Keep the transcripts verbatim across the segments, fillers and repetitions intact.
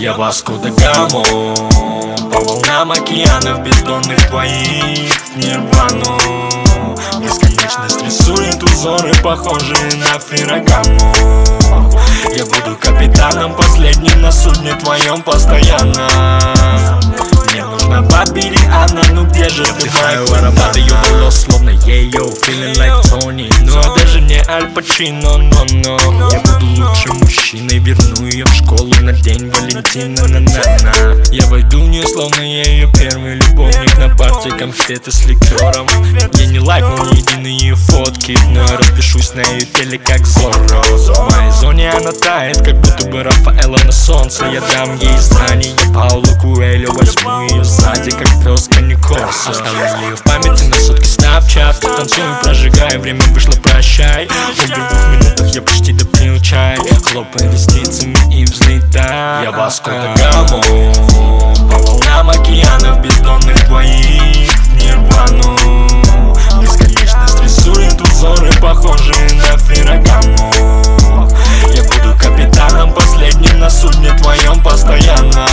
Я Васко да Гама, по волнам океанов бездонных твоих в нирвану. Бесконечность рисует узоры, похожие на Феррагаму. Я буду капитаном последним на судне твоем постоянно. Мне нужна Бабери Анна, ну где же ты, Вдыхаю аромат ее волос, словно ее feeling like Tony. Ну а даже не Аль Пачино, но но я буду лучшим мужчиной, верну ее в школу на день Валентина, на-на-на. Я войду в нее, словно я ее первый любовник, на парте конфеты с ликером. Я не лайкнул ни единой ее фотки, но я распишусь на ее теле как Зорро. В моей зоне она тает, как будто бы Рафаэлло на солнце. Я дам ей знания, я Пауло Куэльо, возьму ее сзади, как пес Каникорсо. Оставлю ее в памяти на сотки Снапчат. Танцую, прожигая, время вышло, прощай. Уже в двух минутах я почти допил чай, хлопая ресницами и взлетаю. Я Васко да Гама, по волнам океанов бездонных твоих в нирвану. Бесконечность рисует узоры, похожие на Феррагаму. Я буду капитаном последним на судне твоем постоянно.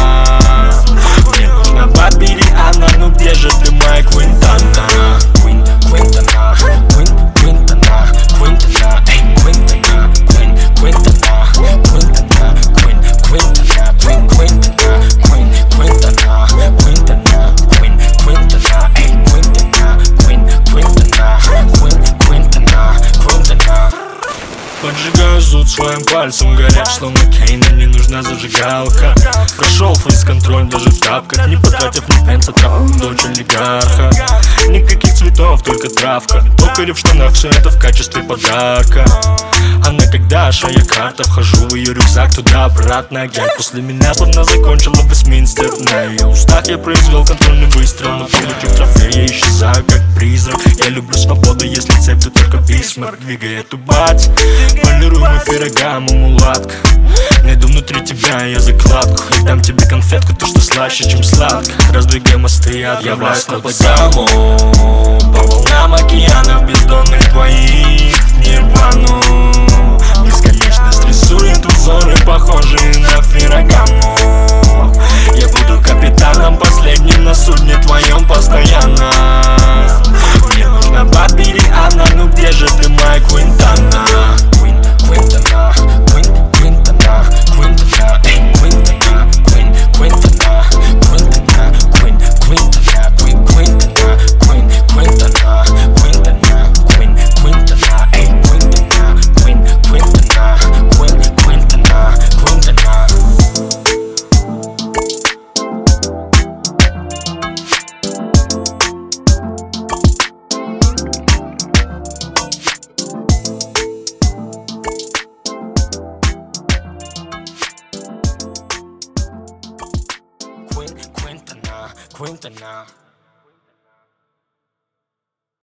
Мне нужна Бабери Анна, ну где же ты, моя Квинтана? Квин, Квинтана, Квин, Квинтана, Квинтана, эй, Квинтана, Квин, Квинтана, Квинтана, Квин, Квинтана, Квин, Квинтана, Квин, Квинтана, Квинтана, Квин, Квинтана, эй, Квинтана, Квин, Квинтана, Квин, Квинтана, Квинтана. Поджигаю зуд своим пальцем, горят, словно Кейна, не нужна зажигалка. Прошел фейс-контроль даже в тапках, не потратив ни пенса, трап, дочь олигарха. Никаких цветов, только травка, токарев в штанах, все это в качестве подарка. Она как Даша, я карта, вхожу в ее рюкзак, туда-обратно глядь. После меня словно закончила Вестминстер. На ее устах я произвел контрольный выстрел, но получив трофей, я исчезаю как призрак. Я люблю свободу, если цепь, то только Бисмарк. Двигай эту бать, полируемый Феррагаму, мулатка. Найду внутри тебя я закладку, и дам тебе конфетку, то что слаще, чем сладко. Раздвигай мосты, я Васко да Гама, по волнам океанов бездонных твоих в нирвану. Бесконечность рисует узоры, похожие на Феррагаму. Я буду капитаном последним на судне твоем постоянно. Мне нужна Бабери Анна, ну где же ты, моя Квинтана? Квин, Квинтана, Квин, Квинтана, Квинтана, эй, Квинтана, Квин, Квинтана, Квинтана, Квин, Квинтана, Квин, Квинтана, Квин, Квинтана, Квинтана, Квин, Квинтана, эй, Квинтана, Квин, Квинтана, Квин, Квинтана, Квинтана. Quintana, Quintana.